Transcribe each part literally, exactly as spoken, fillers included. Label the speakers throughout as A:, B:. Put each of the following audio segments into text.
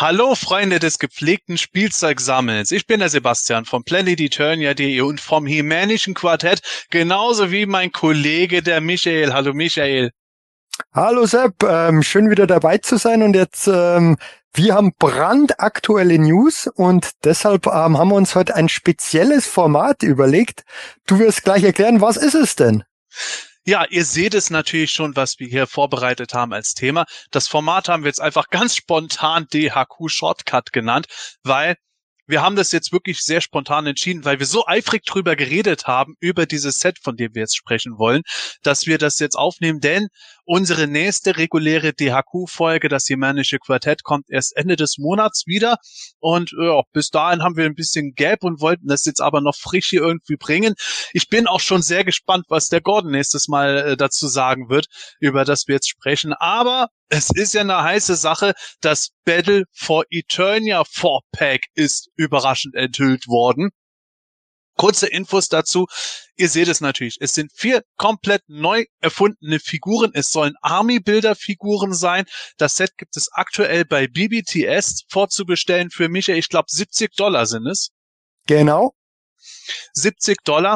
A: Hallo Freunde des gepflegten Spielzeugsammels. Ich bin der Sebastian vom planet eternia punkt de und vom He-Manischen Quartett, genauso wie mein Kollege der Michael. Hallo Michael.
B: Hallo Sepp, ähm, schön wieder dabei zu sein und jetzt, ähm, wir haben brandaktuelle News und deshalb ähm, haben wir uns heute ein spezielles Format überlegt. Du wirst gleich erklären, was ist es denn?
A: Ja, ihr seht es natürlich schon, was wir hier vorbereitet haben als Thema. Das Format haben wir jetzt einfach ganz spontan D H Q Shortcut genannt, weil wir haben das jetzt wirklich sehr spontan entschieden, weil wir so eifrig drüber geredet haben, über dieses Set, von dem wir jetzt sprechen wollen, dass wir das jetzt aufnehmen, denn unsere nächste reguläre D H Q-Folge, das He-Manische Quartett, kommt erst Ende des Monats wieder und ja, bis dahin haben wir ein bisschen Gap und wollten das jetzt aber noch frisch hier irgendwie bringen. Ich bin auch schon sehr gespannt, was der Gordon nächstes Mal äh, dazu sagen wird, über das wir jetzt sprechen, aber es ist ja eine heiße Sache, das Battle for Eternia four Pack ist überraschend enthüllt worden. Kurze Infos dazu. Ihr seht es natürlich. Es sind vier komplett neu erfundene Figuren. Es sollen Army-Builder-Figuren sein. Das Set gibt es aktuell bei B B T S vorzubestellen für mich. Ich glaube, siebzig Dollar sind es.
B: Genau.
A: siebzig Dollar.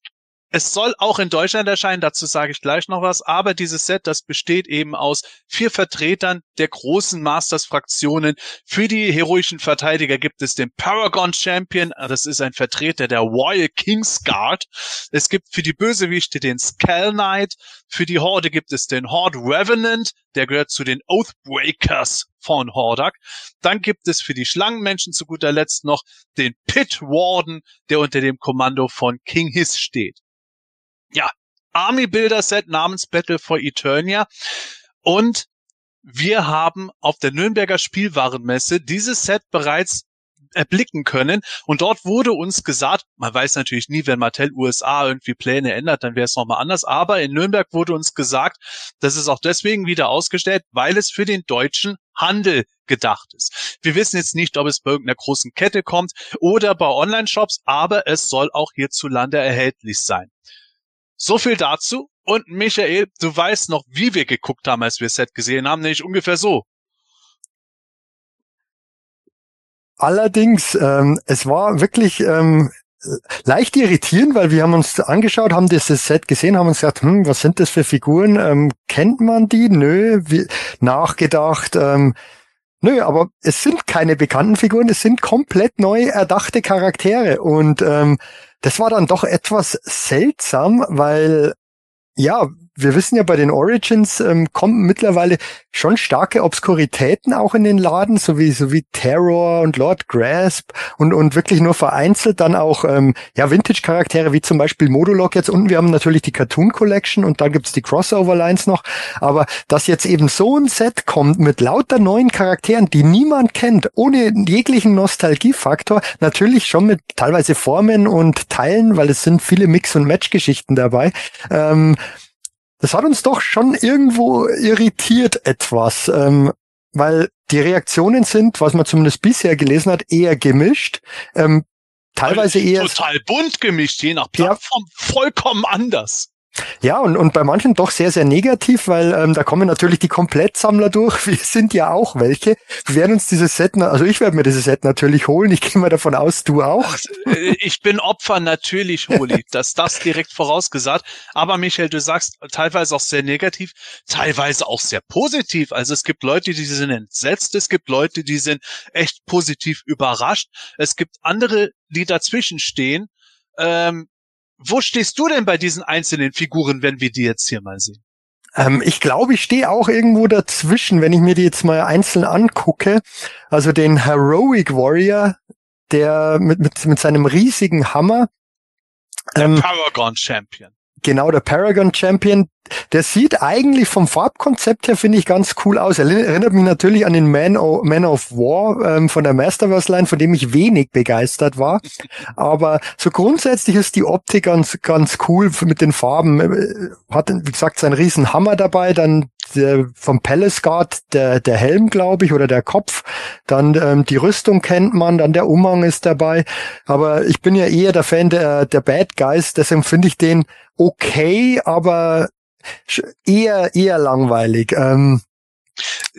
A: Es soll auch in Deutschland erscheinen, dazu sage ich gleich noch was, aber dieses Set, das besteht eben aus vier Vertretern der großen Masters-Fraktionen. Für die heroischen Verteidiger gibt es den Paragon Champion, das ist ein Vertreter der Royal Kingsguard. Es gibt für die Bösewichte den Skull Knight, für die Horde gibt es den Horde Revenant, der gehört zu den Oathbreakers von Hordak. Dann gibt es für die Schlangenmenschen zu guter Letzt noch den Pit Warden, der unter dem Kommando von King Hiss steht. Ja, Army Builder Set namens Battle for Eternia und wir haben auf der Nürnberger Spielwarenmesse dieses Set bereits erblicken können und dort wurde uns gesagt, man weiß natürlich nie, wenn Mattel U S A irgendwie Pläne ändert, dann wäre es nochmal anders, aber in Nürnberg wurde uns gesagt, das ist auch deswegen wieder ausgestellt, weil es für den deutschen Handel gedacht ist. Wir wissen jetzt nicht, ob es bei irgendeiner großen Kette kommt oder bei Online-Shops, aber es soll auch hierzulande erhältlich sein. So viel dazu. Und Michael, du weißt noch, wie wir geguckt haben, als wir das Set gesehen haben, nämlich ungefähr so.
B: Allerdings, ähm, es war wirklich ähm, leicht irritierend, weil wir haben uns angeschaut, haben dieses Set gesehen, haben uns gesagt, hm, was sind das für Figuren? Ähm, kennt man die? Nö. Wie, nachgedacht, ähm, nö, aber es sind keine bekannten Figuren, es sind komplett neu erdachte Charaktere und ähm, das war dann doch etwas seltsam, weil, ja, wir wissen ja, bei den Origins ähm, kommen mittlerweile schon starke Obskuritäten auch in den Laden, so wie, so wie Terror und Lord Grasp und, und wirklich nur vereinzelt dann auch, ähm, ja, Vintage-Charaktere wie zum Beispiel Modulok jetzt unten. Wir haben natürlich die Cartoon Collection und dann gibt's die Crossover-Lines noch. Aber dass jetzt eben so ein Set kommt mit lauter neuen Charakteren, die niemand kennt, ohne jeglichen Nostalgiefaktor, natürlich schon mit teilweise Formen und Teilen, weil es sind viele Mix- und Match-Geschichten dabei, ähm, das hat uns doch schon irgendwo irritiert etwas, ähm, weil die Reaktionen sind, was man zumindest bisher gelesen hat, eher gemischt. Ähm, teilweise eher
A: total bunt gemischt, je nach Plattform, ja, vollkommen anders.
B: Ja, und, und bei manchen doch sehr, sehr negativ, weil ähm, da kommen natürlich die Komplettsammler durch. Wir sind ja auch welche. Wir werden uns dieses Set, also ich werde mir dieses Set natürlich holen. Ich gehe mal davon aus, du auch.
A: Ich bin Opfer, natürlich hole ich das, das direkt vorausgesagt. Aber Michael, du sagst teilweise auch sehr negativ, teilweise auch sehr positiv. Also es gibt Leute, die sind entsetzt, es gibt Leute, die sind echt positiv überrascht. Es gibt andere, die dazwischen stehen. Ähm, Wo stehst du denn bei diesen einzelnen Figuren, wenn wir die jetzt hier mal sehen?
B: Ähm, ich glaube, ich stehe auch irgendwo dazwischen, wenn ich mir die jetzt mal einzeln angucke. Also den Heroic Warrior, der mit, mit, mit seinem riesigen Hammer.
A: Der ähm, Paragon Champion.
B: Genau, der Paragon Champion. Der sieht eigentlich vom Farbkonzept her, finde ich, ganz cool aus. Er erinnert mich natürlich an den Man of, Man of War ähm, von der Masterverse-Line, von dem ich wenig begeistert war. Aber so grundsätzlich ist die Optik ganz ganz cool mit den Farben. Hat, wie gesagt, seinen riesen Hammer dabei, dann der, vom Palace Guard der, der Helm, glaube ich, oder der Kopf. Dann ähm, die Rüstung kennt man, dann der Umhang ist dabei. Aber ich bin ja eher der Fan der, der Bad Guys, deswegen finde ich den okay, aber eher eher langweilig. Ähm,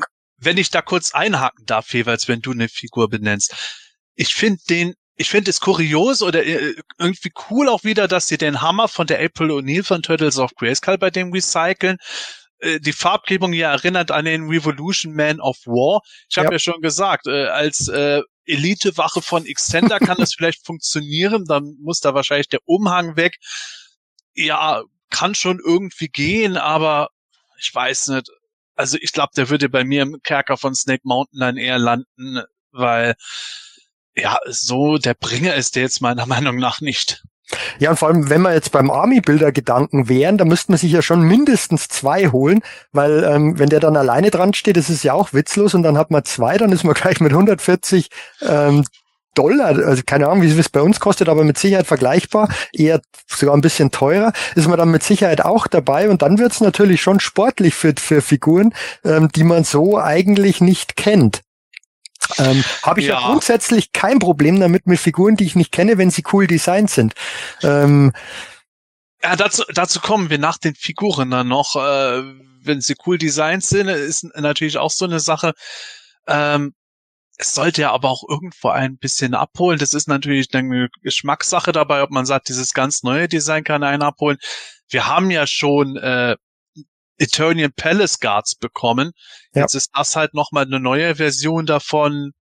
A: wenn ich da kurz einhaken darf, jeweils, wenn du eine Figur benennst. Ich finde den, ich finde es kurios oder irgendwie cool auch wieder, dass sie den Hammer von der April O'Neil von Turtles of Grayskull bei dem recyceln. Die Farbgebung ja erinnert an den Revolution Man of War. Ich habe ja. ja schon gesagt, äh, als äh, Elitewache von Xander kann das vielleicht funktionieren, dann muss da wahrscheinlich der Umhang weg. Ja, kann schon irgendwie gehen, aber ich weiß nicht. Also ich glaube, der würde bei mir im Kerker von Snake Mountain dann eher landen, weil ja, so der Bringer ist der jetzt meiner Meinung nach nicht.
B: Ja, und vor allem, wenn wir jetzt beim Army-Builder-Gedanken wären, da müsste man sich ja schon mindestens zwei holen, weil ähm, wenn der dann alleine dran steht, das ist ja auch witzlos und dann hat man zwei, dann ist man gleich mit hundertvierzig ähm, Dollar, also keine Ahnung, wie es bei uns kostet, aber mit Sicherheit vergleichbar, eher sogar ein bisschen teurer, ist man dann mit Sicherheit auch dabei und dann wird's natürlich schon sportlich für, für Figuren, ähm, die man so eigentlich nicht kennt. Ähm, habe ich ja. ja grundsätzlich kein Problem damit mit Figuren, die ich nicht kenne, wenn sie cool designt sind. Ähm,
A: ja, dazu, dazu kommen wir nach den Figuren dann noch. Äh, wenn sie cool designt sind, ist natürlich auch so eine Sache. Ähm, es sollte ja aber auch irgendwo ein bisschen abholen. Das ist natürlich eine Geschmackssache dabei, ob man sagt, dieses ganz neue Design kann einen abholen. Wir haben ja schon äh, Eternian Palace Guards bekommen. Ja. Jetzt ist das halt nochmal eine neue Version davon.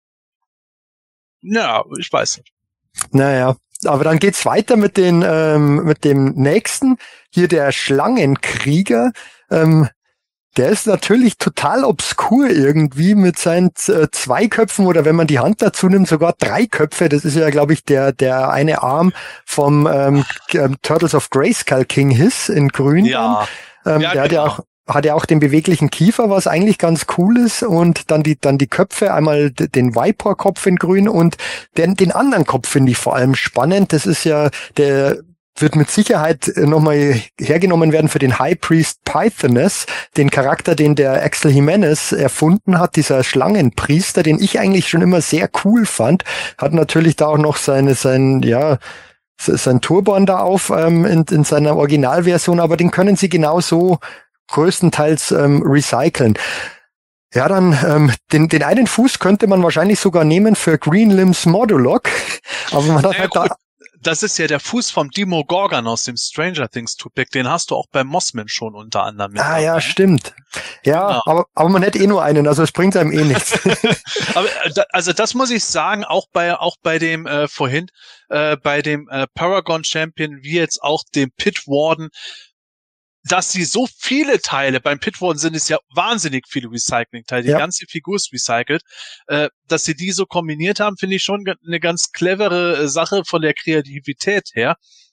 A: Ja, ich weiß nicht.
B: Naja, aber dann geht's weiter mit den ähm, mit dem nächsten. Hier der Schlangenkrieger. Ähm, der ist natürlich total obskur irgendwie mit seinen äh, zwei Köpfen oder wenn man die Hand dazu nimmt, sogar drei Köpfe. Das ist ja, glaube ich, der der eine Arm vom ähm, Turtles of Grayskull King Hiss in Grün.
A: Ja.
B: Ähm,
A: ja
B: der
A: genau.
B: hat ja auch hat ja auch den beweglichen Kiefer, was eigentlich ganz cool ist und dann die dann die Köpfe, einmal den Viper-Kopf in Grün und den den anderen Kopf finde ich vor allem spannend. Das ist ja der wird mit Sicherheit nochmal hergenommen werden für den High Priest Pythoness, den Charakter, den der Axel Jimenez erfunden hat, dieser Schlangenpriester, den ich eigentlich schon immer sehr cool fand, hat natürlich da auch noch seine, sein, ja, sein Turban da auf ähm, in, in seiner Originalversion, aber den können sie genauso größtenteils ähm, recyceln. Ja, dann ähm, den, den einen Fuß könnte man wahrscheinlich sogar nehmen für Green Limbs Modulok, aber man hat
A: ja,
B: halt
A: gut.
B: da
A: Das ist ja der Fuß vom Demogorgon aus dem Stranger Things Tupac. Den hast du auch bei Mossman schon unter anderem mit.
B: Ah,
A: dabei.
B: ja, stimmt. Ja, genau. aber, aber man hätte eh nur einen, also es bringt einem eh nichts.
A: aber, also das muss ich sagen, auch bei, auch bei dem, äh, vorhin, äh, bei dem äh, Paragon Champion, wie jetzt auch dem Pit Warden, dass sie so viele Teile, beim Pit Warden sind es ja wahnsinnig viele Recycling-Teile, die ja. ganze Figur ist recycelt, äh, dass sie die so kombiniert haben, finde ich schon eine ganz clevere äh, Sache von der Kreativität her.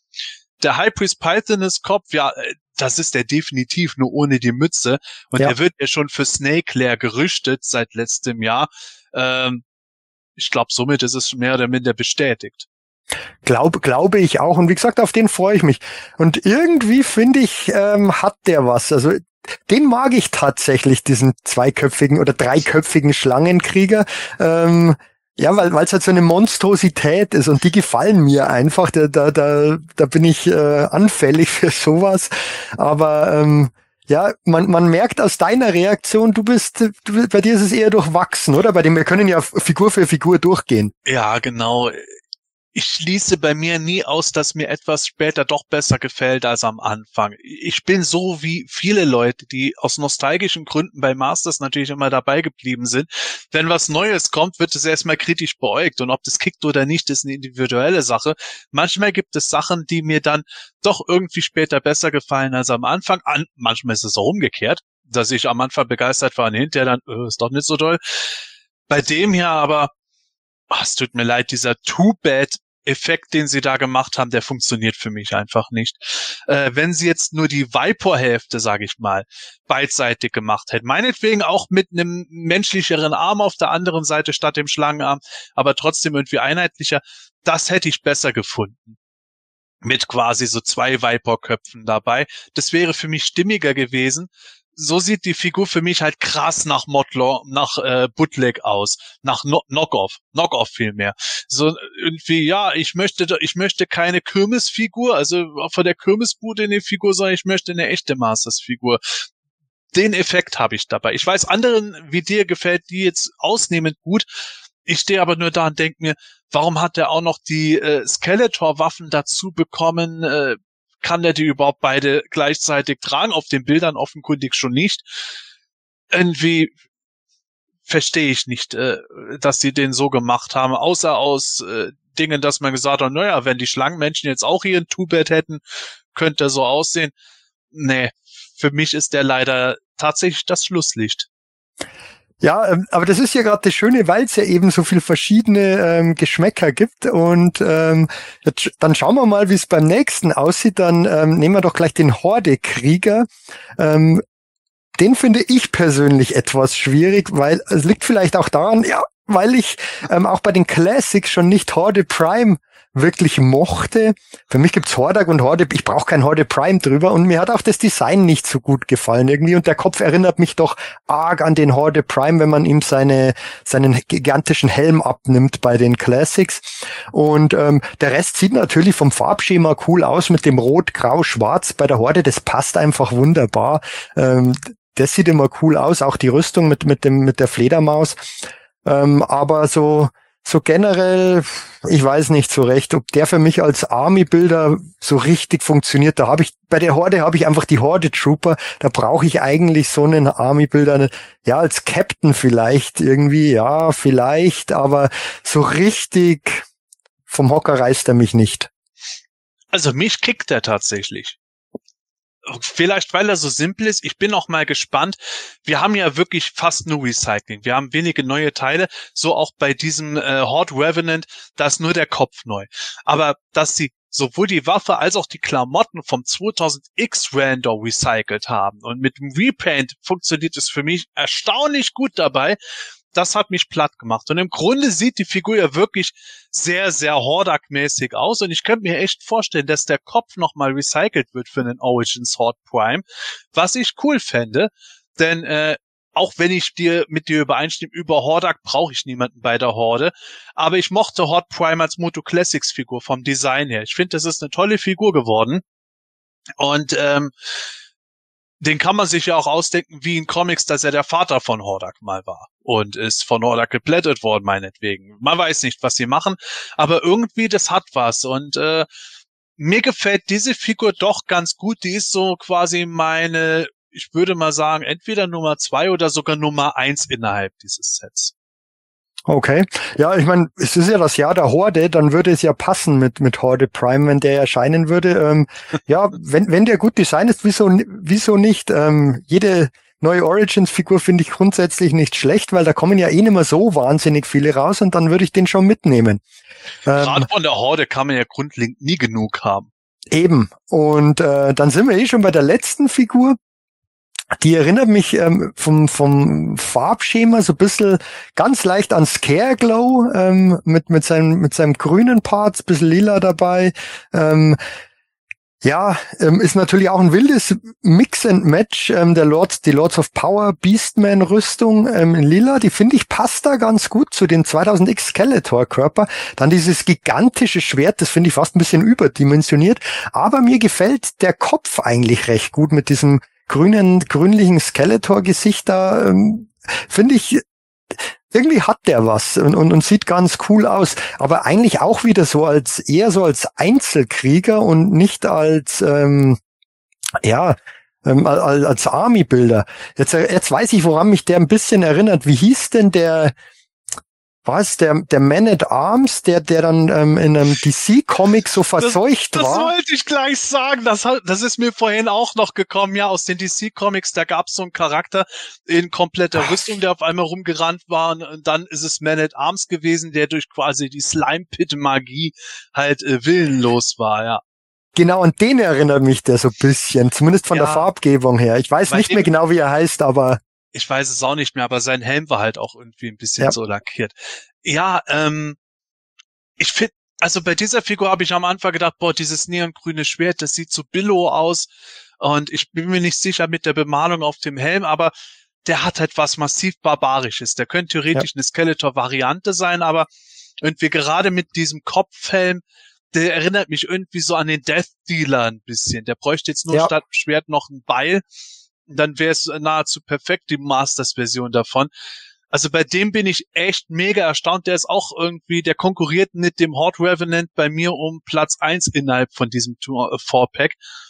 A: Der High Priest Pythoness Kopf, ja, das ist der definitiv nur ohne die Mütze und ja. der wird ja schon für Snake Lair gerüstet seit letztem Jahr. Ähm, ich glaube, somit ist es mehr oder minder bestätigt.
B: Glaube, glaube ich auch. Und wie gesagt, auf den freue ich mich. Und irgendwie finde ich, ähm, hat der was. Also den mag ich tatsächlich, diesen zweiköpfigen oder dreiköpfigen Schlangenkrieger. Ähm, ja, weil weil es halt so eine Monstrosität ist und die gefallen mir einfach. Da da da, da bin ich äh, anfällig für sowas. Aber ähm, ja, man man merkt aus deiner Reaktion, du bist, du, bei dir ist es eher durchwachsen, oder? Bei dem wir können ja Figur für Figur durchgehen.
A: Ja, genau. Ich schließe bei mir nie aus, dass mir etwas später doch besser gefällt als am Anfang. Ich bin so wie viele Leute, die aus nostalgischen Gründen bei Masters natürlich immer dabei geblieben sind. Wenn was Neues kommt, wird es erstmal kritisch beäugt. Und ob das kickt oder nicht, ist eine individuelle Sache. Manchmal gibt es Sachen, die mir dann doch irgendwie später besser gefallen als am Anfang. An, manchmal ist es auch umgekehrt, dass ich am Anfang begeistert war und hinterher dann, äh, ist doch nicht so doll. Bei dem hier aber, oh, es tut mir leid, dieser Too-Bad Effekt, den sie da gemacht haben, der funktioniert für mich einfach nicht. Äh, wenn sie jetzt nur die Viper-Hälfte, sage ich mal, beidseitig gemacht hätten, meinetwegen auch mit einem menschlicheren Arm auf der anderen Seite statt dem Schlangenarm, aber trotzdem irgendwie einheitlicher, das hätte ich besser gefunden. Mit quasi so zwei Viper-Köpfen dabei. Das wäre für mich stimmiger gewesen. So sieht die Figur für mich halt krass nach Modlaw, nach äh, Bootleg aus, nach no- Knockoff, Knockoff vielmehr. So irgendwie, ja, ich möchte, ich möchte keine Kirmesfigur, also von der Kirmesbude eine Figur, sondern ich möchte eine echte Masters-Figur. den Effekt habe ich dabei. Ich weiß, anderen wie dir gefällt die jetzt ausnehmend gut. Ich stehe aber nur da und denke mir, warum hat er auch noch die äh, Skeletor-Waffen dazu bekommen? Äh, kann der die überhaupt beide gleichzeitig tragen? Auf den Bildern offenkundig schon nicht. Irgendwie verstehe ich nicht, äh, dass sie den so gemacht haben, außer aus äh, Dingen, dass man gesagt hat, naja, wenn die Schlangenmenschen jetzt auch hier ein Two-Bed hätten, könnte er so aussehen. Nee, für mich ist der leider tatsächlich das Schlusslicht.
B: Ja, ähm, aber das ist ja gerade das Schöne, weil es ja eben so viel verschiedene ähm, Geschmäcker gibt. Und ähm, jetzt, dann schauen wir mal, wie es beim nächsten aussieht. Dann ähm, nehmen wir doch gleich den Horde-Krieger. Ähm, den finde ich persönlich etwas schwierig, weil es liegt vielleicht auch daran, ja, weil ich ähm, auch bei den Classics schon nicht Horde Prime wirklich mochte. Für mich gibt's Hordak und Horde, ich brauche kein Horde Prime drüber, und mir hat auch das Design nicht so gut gefallen irgendwie, und der Kopf erinnert mich doch arg an den Horde Prime, wenn man ihm seine seinen gigantischen Helm abnimmt bei den Classics. Und ähm, der Rest sieht natürlich vom Farbschema cool aus mit dem Rot, Grau, Schwarz bei der Horde, das passt einfach wunderbar. Ähm, das sieht immer cool aus, auch die Rüstung mit mit dem mit der Fledermaus. Ähm, aber so So generell, ich weiß nicht so recht, ob der für mich als Army-Builder so richtig funktioniert. Da habe ich, bei der Horde habe ich einfach die Horde-Trooper. Da brauche ich eigentlich so einen Army-Builder, ja, als Captain vielleicht irgendwie, ja, vielleicht, aber so richtig vom Hocker reißt er mich nicht.
A: Also mich kickt er tatsächlich. Vielleicht, weil er so simpel ist. Ich bin auch mal gespannt. Wir haben ja wirklich fast nur Recycling. Wir haben wenige neue Teile. So auch bei diesem äh, Horde Revenant, da ist nur der Kopf neu. Aber dass sie sowohl die Waffe als auch die Klamotten vom zweitausend X Randor recycelt haben und mit dem Repaint funktioniert es für mich erstaunlich gut dabei. Das hat mich platt gemacht. Und im Grunde sieht die Figur ja wirklich sehr, sehr Hordak-mäßig aus. Und ich könnte mir echt vorstellen, dass der Kopf nochmal recycelt wird für einen Origins Horde Prime. Was ich cool fände. Denn äh, auch wenn ich dir mit dir übereinstimme, über Hordak brauche ich niemanden bei der Horde. Aber ich mochte Horde Prime als Moto Classics Figur vom Design her. Ich finde, das ist eine tolle Figur geworden. Und ähm, den kann man sich ja auch ausdenken, wie in Comics, dass er der Vater von Hordak mal war und ist von Hordak geplättet worden, meinetwegen. Man weiß nicht, was sie machen, aber irgendwie, das hat was. Und äh, mir gefällt diese Figur doch ganz gut. Die ist so quasi meine, ich würde mal sagen, entweder Nummer zwei oder sogar Nummer eins innerhalb dieses Sets.
B: Okay. Ja, ich meine, es ist ja das Jahr der Horde, dann würde es ja passen mit mit Horde Prime, wenn der erscheinen würde. Ähm, ja, wenn wenn der gut designt ist, wieso wieso nicht? Ähm, jede neue Origins-Figur finde ich grundsätzlich nicht schlecht, weil da kommen ja eh nicht mehr so wahnsinnig viele raus, und dann würde ich den schon mitnehmen.
A: Gerade ähm, von der Horde kann man ja grundlegend nie genug haben.
B: Eben. Und äh, dann sind wir eh schon bei der letzten Figur. Die erinnert mich ähm, vom vom Farbschema so ein bisschen ganz leicht an Scareglow, ähm, mit mit seinem mit seinem grünen Parts, bisschen lila dabei. Ähm, ja, ähm, ist natürlich auch ein wildes Mix and Match. Ähm, der Lords, die Lords of Power Beastman Rüstung ähm, in lila, die finde ich passt da ganz gut zu den zweitausend X Skeletor Körper. Dann dieses gigantische Schwert, das finde ich fast ein bisschen überdimensioniert. Aber mir gefällt der Kopf eigentlich recht gut mit diesem grünen, grünlichen Skeletor-Gesicht da, ähm, finde ich, irgendwie hat der was und, und, und sieht ganz cool aus, aber eigentlich auch wieder so als, eher so als Einzelkrieger und nicht als, ähm, ja, ähm, als, als Army-Builder. Jetzt, jetzt weiß ich, woran mich der ein bisschen erinnert. Wie hieß denn der, was, der, der Man at Arms, der, der dann ähm, in einem D C-Comic so verseucht
A: das,
B: war?
A: Das wollte ich gleich sagen. Das, das ist mir vorhin auch noch gekommen. Ja, aus den D C-Comics, da gab es so einen Charakter in kompletter Ach. Rüstung, der auf einmal rumgerannt war. Und dann ist es Man at Arms gewesen, der durch quasi die Slime-Pit-Magie halt äh, willenlos war, ja.
B: Genau, an den erinnert mich der so ein bisschen, zumindest von ja, der Farbgebung her. Ich weiß nicht mehr genau, wie er heißt, aber...
A: Ich weiß es auch nicht mehr, aber sein Helm war halt auch irgendwie ein bisschen ja. so lackiert. Ja, ähm, ich finde, also bei dieser Figur habe ich am Anfang gedacht, boah, dieses neongrüne Schwert, das sieht so billow aus, und ich bin mir nicht sicher mit der Bemalung auf dem Helm, aber der hat halt was massiv Barbarisches. Der könnte theoretisch ja. eine Skeletor-Variante sein, aber irgendwie gerade mit diesem Kopfhelm, der erinnert mich irgendwie so an den Death Dealer ein bisschen. Der bräuchte jetzt nur ja. statt Schwert noch ein Beil. dann wäre es nahezu perfekt, die Masters-Version davon. Also bei dem bin ich echt mega erstaunt. Der ist auch irgendwie, der konkurriert mit dem Horde Revenant bei mir um Platz eins innerhalb von diesem Four-Pack.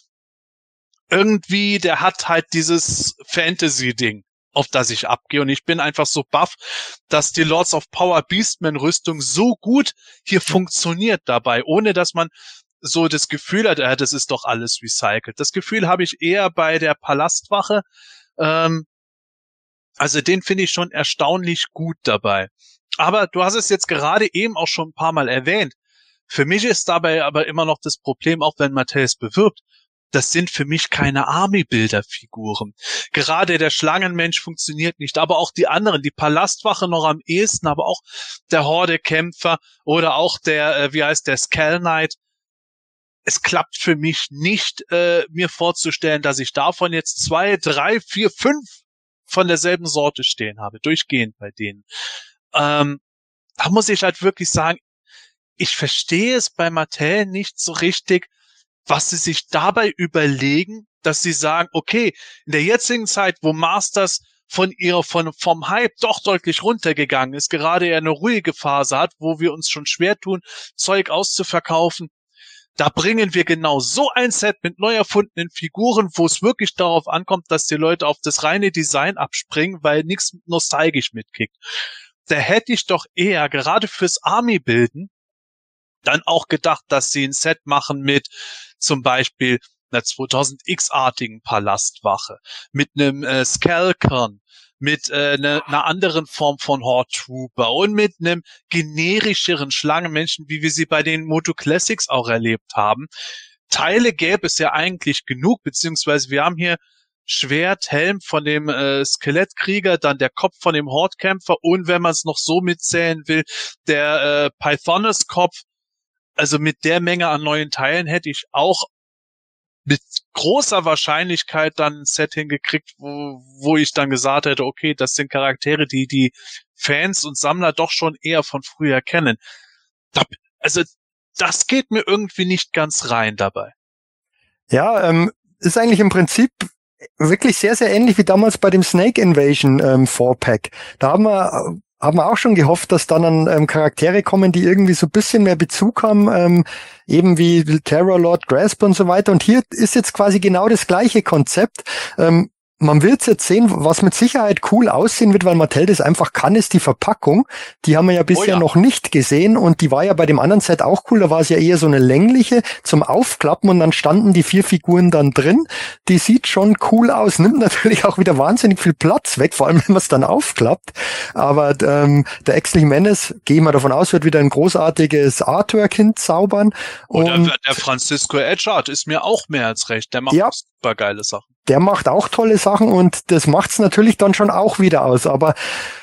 A: Irgendwie, der hat halt dieses Fantasy-Ding, auf das ich abgehe. Und ich bin einfach so baff, dass die Lords of Power Beastman-Rüstung so gut hier funktioniert dabei, ohne dass man so das Gefühl hat, äh, das ist doch alles recycelt. Das Gefühl habe ich eher bei der Palastwache. Ähm, also den finde ich schon erstaunlich gut dabei. Aber du hast es jetzt gerade eben auch schon ein paar Mal erwähnt. Für mich ist dabei aber immer noch das Problem, auch wenn Mattel es bewirbt, das sind für mich keine Army-Builder-Figuren. Gerade der Schlangenmensch funktioniert nicht, aber auch die anderen, die Palastwache noch am ehesten, aber auch der Horde-Kämpfer oder auch der, äh, wie heißt der, Skull Knight. Es klappt für mich nicht, äh, mir vorzustellen, dass ich davon jetzt zwei, drei, vier, fünf von derselben Sorte stehen habe, durchgehend bei denen. Ähm, da muss ich halt wirklich sagen, ich verstehe es bei Mattel nicht so richtig, was sie sich dabei überlegen, dass sie sagen, okay, in der jetzigen Zeit, wo Masters von ihrer, von, vom Hype doch deutlich runtergegangen ist, gerade eher eine ruhige Phase hat, wo wir uns schon schwer tun, Zeug auszuverkaufen, da bringen wir genau so ein Set mit neu erfundenen Figuren, wo es wirklich darauf ankommt, dass die Leute auf das reine Design abspringen, weil nichts nostalgisch mitkickt. Da hätte ich doch eher, gerade fürs Army-Bilden, dann auch gedacht, dass sie ein Set machen mit zum Beispiel einer zweitausend X-artigen Palastwache, mit einem äh, Skalkern, mit äh, ne, einer anderen Form von Horde Trooper und mit einem generischeren Schlangenmenschen, wie wir sie bei den Moto Classics auch erlebt haben. Teile gäbe es ja eigentlich genug, beziehungsweise wir haben hier Schwert, Helm von dem äh, Skelettkrieger, dann der Kopf von dem Horde-Kämpfer und wenn man es noch so mitzählen will, der äh, Pythonus-Kopf. Also mit der Menge an neuen Teilen hätte ich auch mit großer Wahrscheinlichkeit dann ein Set hingekriegt, wo, wo ich dann gesagt hätte, okay, das sind Charaktere, die die Fans und Sammler doch schon eher von früher kennen. Da, also das geht mir irgendwie nicht ganz rein dabei.
B: Ja, ähm, ist eigentlich im Prinzip wirklich sehr, sehr ähnlich wie damals bei dem Snake Invasion ähm, Four-Pack. Da haben wir haben wir auch schon gehofft, dass dann an, ähm, Charaktere kommen, die irgendwie so ein bisschen mehr Bezug haben, ähm, eben wie Terror Lord Grasp und so weiter. Und hier ist jetzt quasi genau das gleiche Konzept. Ähm, man wird jetzt sehen, was mit Sicherheit cool aussehen wird, weil Mattel das einfach kann, ist die Verpackung. Die haben wir ja bisher oh ja. noch nicht gesehen und die war ja bei dem anderen Set auch cool. Da war es ja eher so eine längliche zum Aufklappen und dann standen die vier Figuren dann drin. Die sieht schon cool aus, nimmt natürlich auch wieder wahnsinnig viel Platz weg, vor allem wenn man es dann aufklappt. Aber ähm, der Exley Menace, gehe ich mal davon aus, wird wieder ein großartiges Artwork hinzaubern.
A: Oder und der Francisco Edgard ist mir auch mehr als recht. Der macht ja. super geile Sachen.
B: Der macht auch tolle Sachen und das macht's natürlich dann schon auch wieder aus. Aber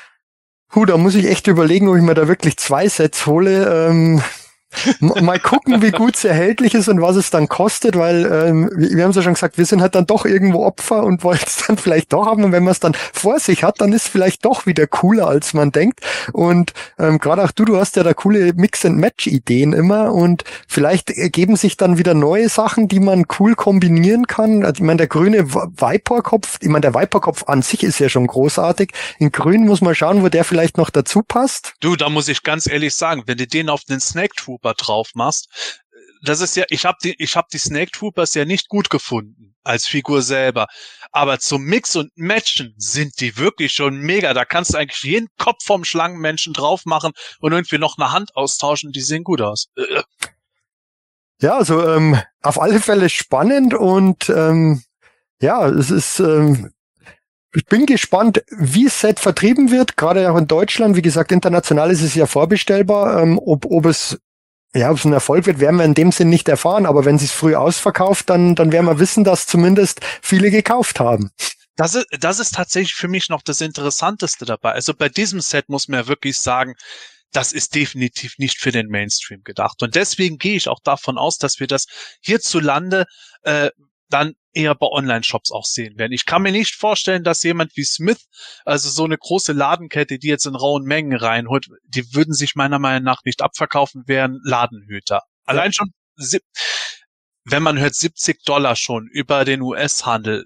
B: hu, da muss ich echt überlegen, ob ich mir da wirklich zwei Sets hole. Ähm, mal gucken, wie gut es erhältlich ist und was es dann kostet, weil ähm, wir haben es ja schon gesagt, wir sind halt dann doch irgendwo Opfer und wollen es dann vielleicht doch haben. Und wenn man es dann vor sich hat, dann ist es vielleicht doch wieder cooler, als man denkt. Und ähm, gerade auch du, du hast ja da coole Mix-and-Match-Ideen immer und vielleicht ergeben sich dann wieder neue Sachen, die man cool kombinieren kann. Also, ich meine, der grüne Viper-Kopf, ich meine, der Viper-Kopf an sich ist ja schon großartig. In grün muss man schauen, wo der vielleicht noch dazu passt.
A: Du, da muss ich ganz ehrlich sagen, wenn du den auf den Snake Troop drauf machst, das ist ja, ich habe die, ich habe die Snake Troopers ja nicht gut gefunden als Figur selber, aber zum Mix und Matchen sind die wirklich schon mega. Da kannst du eigentlich jeden Kopf vom Schlangenmenschen drauf machen und irgendwie noch eine Hand austauschen. Die sehen gut aus.
B: Ja, also ähm, auf alle Fälle spannend und ähm, ja, es ist ähm, ich bin gespannt, wie das Set vertrieben wird, gerade auch in Deutschland. Wie gesagt, international ist es ja vorbestellbar. Ähm, ob, ob es Ja, ob es ein Erfolg wird, werden wir in dem Sinn nicht erfahren, aber wenn sie es früh ausverkauft, dann dann werden wir wissen, dass zumindest viele gekauft haben.
A: Das ist, das ist tatsächlich für mich noch das Interessanteste dabei. Also bei diesem Set muss man ja wirklich sagen, das ist definitiv nicht für den Mainstream gedacht. Und deswegen gehe ich auch davon aus, dass wir das hierzulande äh, dann eher bei Online-Shops auch sehen werden. Ich kann mir nicht vorstellen, dass jemand wie Smith, also so eine große Ladenkette, die jetzt in rauen Mengen reinholt, die würden sich meiner Meinung nach nicht abverkaufen, wären Ladenhüter. Ja. Allein schon, wenn man hört siebzig Dollar schon über den U S-Handel,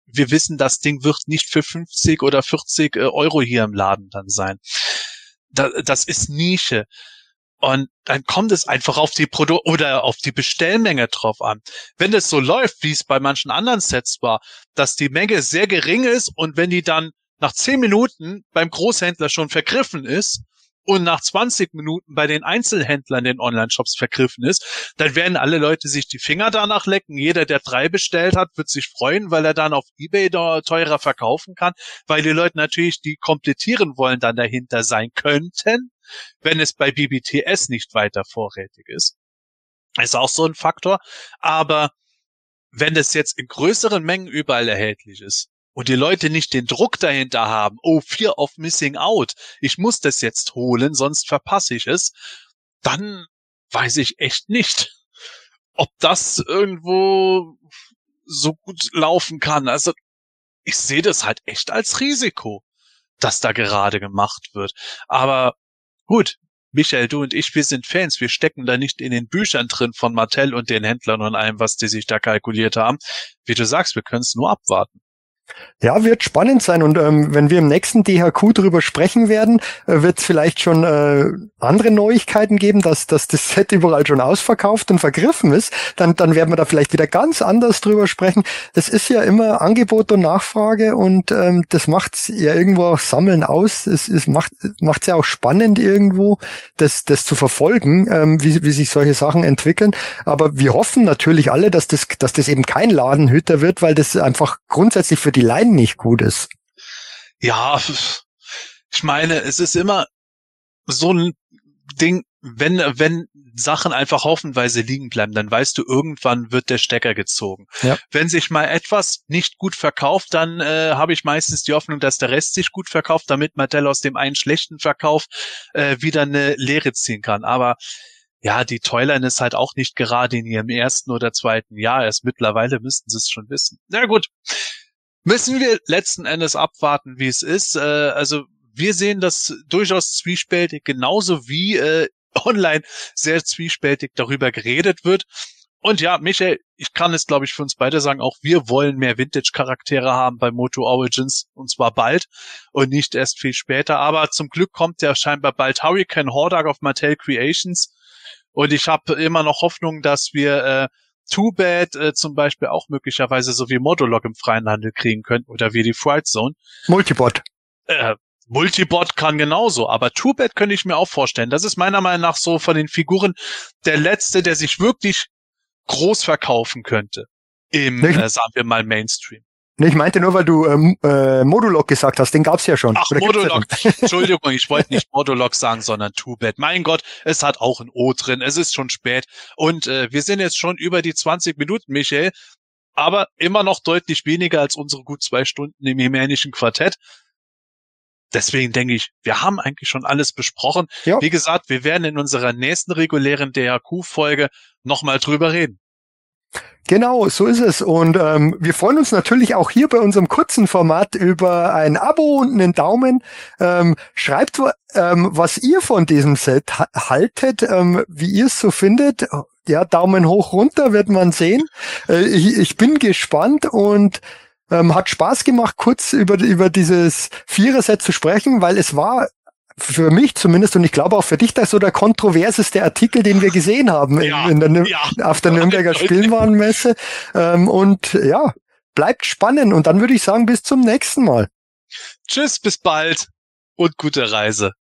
A: wir wissen, das Ding wird nicht für fünfzig oder vierzig Euro hier im Laden dann sein. Da, das ist Nische. Und dann kommt es einfach auf die Produ- oder auf die Bestellmenge drauf an. Wenn es so läuft, wie es bei manchen anderen Sets war, dass die Menge sehr gering ist und wenn die dann nach zehn Minuten beim Großhändler schon vergriffen ist und nach zwanzig Minuten bei den Einzelhändlern in den Online-Shops vergriffen ist, dann werden alle Leute sich die Finger danach lecken. Jeder, der drei bestellt hat, wird sich freuen, weil er dann auf eBay da teurer verkaufen kann, weil die Leute natürlich, die komplettieren wollen, dann dahinter sein könnten, wenn es bei B B T S nicht weiter vorrätig ist. Ist auch so ein Faktor. Aber wenn es jetzt in größeren Mengen überall erhältlich ist und die Leute nicht den Druck dahinter haben, oh, Fear of Missing Out, ich muss das jetzt holen, sonst verpasse ich es, dann weiß ich echt nicht, ob das irgendwo so gut laufen kann. Also ich sehe das halt echt als Risiko, das da gerade gemacht wird. Aber gut, Michael, du und ich, wir sind Fans. Wir stecken da nicht in den Büchern drin von Mattel und den Händlern und allem, was die sich da kalkuliert haben. Wie du sagst, wir können es nur abwarten.
B: Ja, wird spannend sein. Und ähm, wenn wir im nächsten D H Q drüber sprechen werden, äh, wird es vielleicht schon äh, andere Neuigkeiten geben, dass, dass das Set überall schon ausverkauft und vergriffen ist. Dann, dann werden wir da vielleicht wieder ganz anders drüber sprechen. Es ist ja immer Angebot und Nachfrage und ähm, das macht's ja irgendwo auch Sammeln aus. Es, es macht macht's ja auch spannend irgendwo, das, das zu verfolgen, ähm, wie, wie sich solche Sachen entwickeln. Aber wir hoffen natürlich alle, dass das, dass das eben kein Ladenhüter wird, weil das einfach grundsätzlich für die Laien nicht gut ist.
A: Ja, ich meine, es ist immer so ein Ding, wenn wenn Sachen einfach haufenweise liegen bleiben, dann weißt du, irgendwann wird der Stecker gezogen. Ja. Wenn sich mal etwas nicht gut verkauft, dann äh, habe ich meistens die Hoffnung, dass der Rest sich gut verkauft, damit Mattel aus dem einen schlechten Verkauf äh, wieder eine Lehre ziehen kann. Aber ja, die Toyline ist halt auch nicht gerade in ihrem ersten oder zweiten Jahr. Erst mittlerweile müssten sie es schon wissen. Na gut. Müssen wir letzten Endes abwarten, wie es ist. Äh, also wir sehen das durchaus zwiespältig, genauso wie äh, online sehr zwiespältig darüber geredet wird. Und ja, Michael, ich kann es, glaube ich, für uns beide sagen, auch wir wollen mehr Vintage-Charaktere haben bei Moto Origins, und zwar bald und nicht erst viel später. Aber zum Glück kommt ja scheinbar bald Hurricane Hordak auf Mattel Creations. Und ich habe immer noch Hoffnung, dass wir äh, Too Bad äh, zum Beispiel auch möglicherweise so wie Modulok im freien Handel kriegen könnten oder wie die Fright Zone.
B: Multibot.
A: Äh, Multibot kann genauso, aber Too Bad könnte ich mir auch vorstellen. Das ist meiner Meinung nach so von den Figuren der letzte, der sich wirklich groß verkaufen könnte im, äh, sagen wir mal, Mainstream.
B: Nee, ich meinte nur, weil du ähm, äh, Modulok gesagt hast, den gab's ja schon.
A: Ach, Modulok. Entschuldigung, ich wollte nicht Modulok sagen, sondern Too Bad. Mein Gott, es hat auch ein O drin, es ist schon spät. Und äh, wir sind jetzt schon über die zwanzig Minuten, Michael, aber immer noch deutlich weniger als unsere gut zwei Stunden im Himänischen Quartett. Deswegen denke ich, wir haben eigentlich schon alles besprochen. Ja. Wie gesagt, wir werden in unserer nächsten regulären D H Q-Folge nochmal drüber reden.
B: Genau, so ist es. Und ähm, wir freuen uns natürlich auch hier bei unserem kurzen Format über ein Abo und einen Daumen. Ähm, schreibt, ähm, was ihr von diesem Set ha- haltet, ähm, wie ihr es so findet. Ja, Daumen hoch, runter wird man sehen. Äh, ich, ich bin gespannt und ähm, hat Spaß gemacht, kurz über, über dieses Vierer-Set zu sprechen, weil es war für mich zumindest, und ich glaube auch für dich, das so der kontroverseste Artikel, den wir gesehen haben ja, in der, ja. auf der Nürnberger Spielwarenmesse. Ähm, und ja, bleibt spannend. Und dann würde ich sagen, bis zum nächsten Mal.
A: Tschüss, bis bald und gute Reise.